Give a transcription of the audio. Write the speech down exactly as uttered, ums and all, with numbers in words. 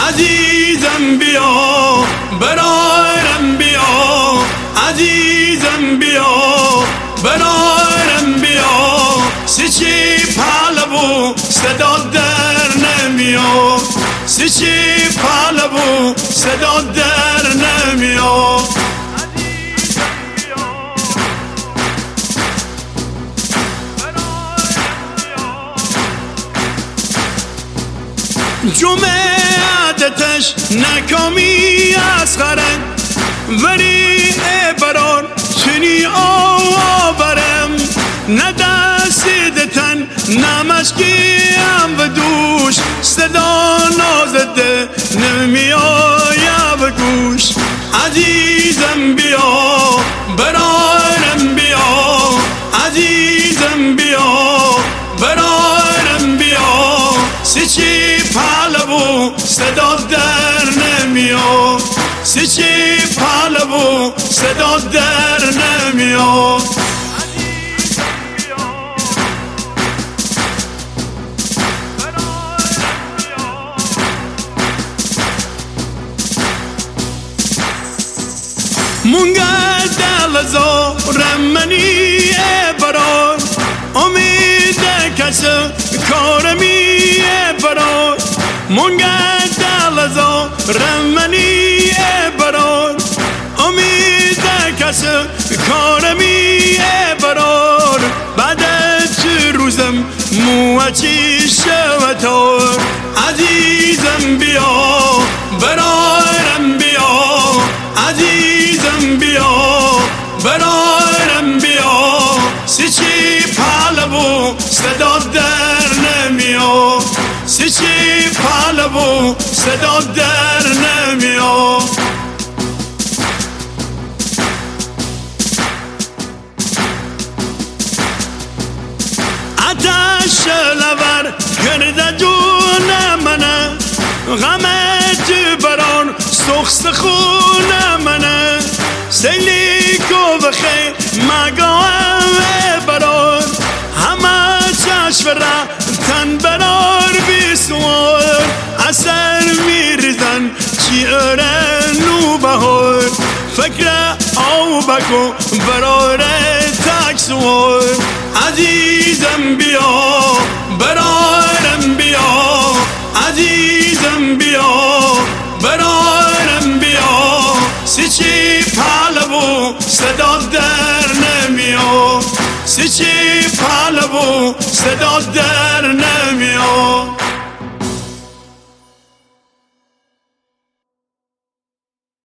عزیزم بیا برارم بیا، عزیزم بیا برارم بیا، سچی پهلو صدا در نمیاد، سچی پهلو صدا در نمیاد. جمعیتش نکامی از خرن ولی برار چنی آورم، ندستیدتن نمشکیم و دوش صدا نازده نمی آیا و گوش. عزیزم بیا برارم بیا، عزیزم بیا برارم بیا، سچی پهلو صدا در نمیاد، سچی پهلو صدا در نمیاد. مونگا دل زارم منی برار، امید کس کارمی برار، مونگا دل زارم منی برار، امید کس کارمی برار، بعد چه روزم موچی شوتار. عزیزم بیا برارم بیا، عزیزم بیا برارم بیا، سچی پهلو صدا در نمیاد، سچی پهلو صدا در نمیاد. آتش لور کرده جون منه، غمت بران سخت خون منه، سیلی کو بخی مگاه برار، همه چشم را تن برار بیسوار، اثر میریزن چی اره نو بهار، فکر آو بکو برار تک سوار. عزیزم بیا برارم بیا، عزیزم بیا برارم بیا، سچی پهلو صدا در نمیاد، سچی پهلو صدا در